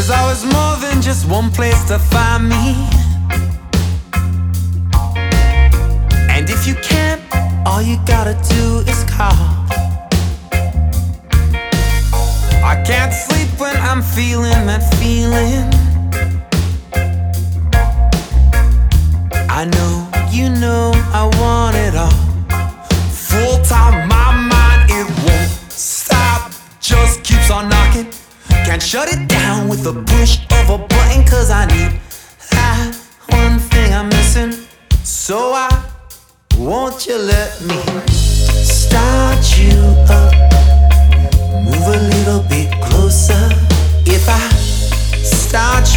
There's always more than just one place to find me. And if you can't, all you gotta do is call. I can't sleep when I'm feeling that feeling. I know, you know, I want it all. Full time, my mind, it won't stop. Just keeps on knocking. Can't shut it down with the push of a button. Cause I need that one thing I'm missing. So won't you let me start you up? Move a little bit closer. If I start you